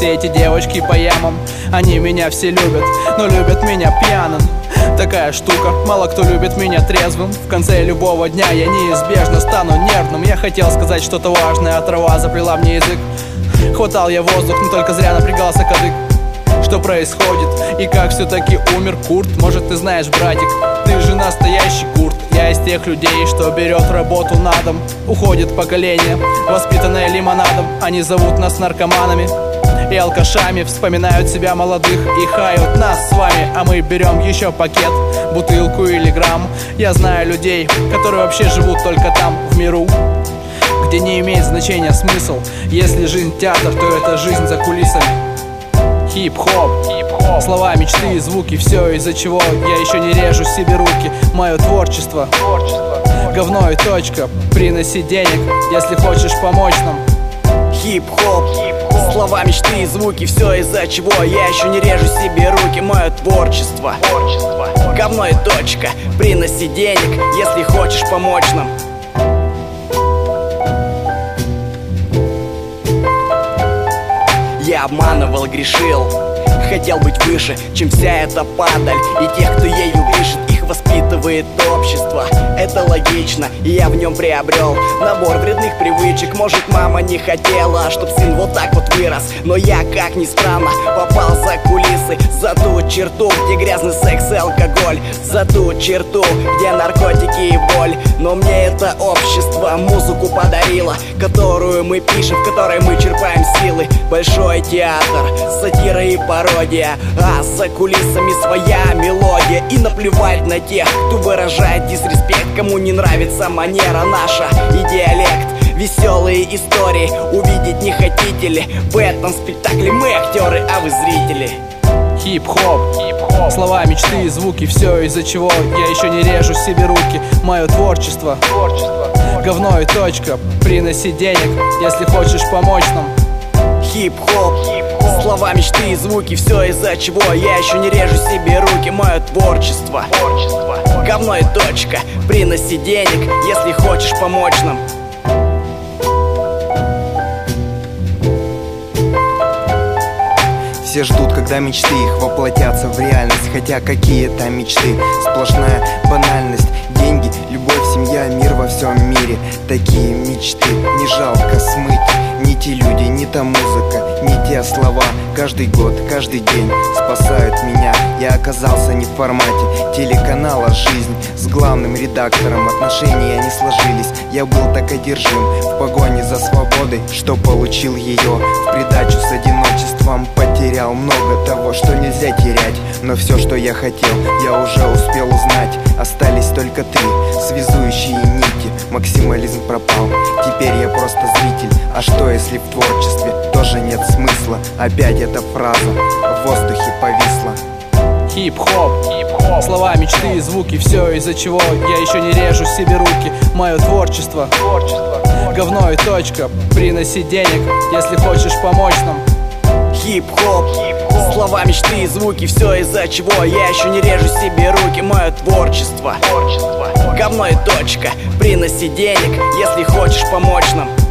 все эти девочки по ямам. Они меня все любят, но любят меня пьяным. Такая штука, мало кто любит меня трезвым. В конце любого дня я неизбежно стану нервным. Я хотел сказать что-то важное, а трава заплела мне язык. Хватал я воздух, но только зря напрягался кадык. Что происходит и как все-таки умер Курт? Может, ты знаешь, братик, ты же настоящий Курт. Я из тех людей, что берет работу на дом. Уходит поколение, воспитанное лимонадом. Они зовут нас наркоманами и алкашами, вспоминают себя молодых и хают нас с вами. А мы берем еще пакет, бутылку или грамм. Я знаю людей, которые вообще живут только там, в миру, где не имеет значения смысл. Если жизнь театр, то это жизнь за кулисами. Хип-хоп, слова, мечты и звуки, все из-за чего я еще не режу себе руки. Мое творчество, говно и точка. Приноси денег, если хочешь помочь нам. Хип-хоп, слова, мечты и звуки, все из-за чего я еще не режу себе руки. Мое творчество, говно и точка. Приноси денег, если хочешь помочь нам. Я обманывал, грешил, хотел быть выше, чем вся эта падаль. И тех, кто ею дышит, их воспитывает общество. Это логично, и я в нем приобрел набор вредных привычек. Может, мама не хотела, чтоб сын вот так вот вырос, но я, как ни странно, попал за кулисы. За ту черту, где грязный секс и алкоголь, за ту черту, где наркотики и боль. Но мне это общество музыку подарило, которую мы пишем, в которой мы черпаем силы. Большой театр, сатира и пародия, а за кулисами своя мелодия. И наплевать на тех, кто выражает дисреспект, кому не нравится манера наша и диалект. Веселые истории увидеть не хотите ли? В этом спектакле мы актеры, а вы зрители. Хип-хоп, слова, мечты и звуки, все из-за чего я еще не режу себе руки. Мое творчество, говно и точка. Приноси денег, если хочешь помочь нам. Хип-хоп, слова, мечты и звуки, все из-за чего я еще не режу себе руки. Мое творчество, говно и точка. Приноси денег, если хочешь помочь нам. Все ждут, когда мечты их воплотятся в реальность. Хотя какие там мечты, сплошная банальность. Деньги, любовь, семья, мир во всем мире. Такие мечты не жалко смыть. Не те люди, не та музыка, не те слова. Каждый год, каждый день спасают меня. Я оказался не в формате телеканала «Жизнь». С главным редактором отношения не сложились. Я был так одержим в погоне за свободой, что получил ее в придачу с одиночеством. Потерял много того, что нельзя терять. Но все, что я хотел, я уже успел узнать. Остались только три связующие нити. Максимализм пропал, теперь я просто зритель. А что если в творчестве тоже нет смысла? Опять эта фраза в воздухе повисла. Хип-хоп, слова, мечты и звуки, все из-за чего я еще не режу себе руки. Мое творчество, говно и точка. Приноси денег, если хочешь помочь нам. Хип-хоп, слова, мечты и звуки, все из-за чего я еще не режу себе руки. Мое творчество, говно и точка. Приноси денег, если хочешь помочь нам.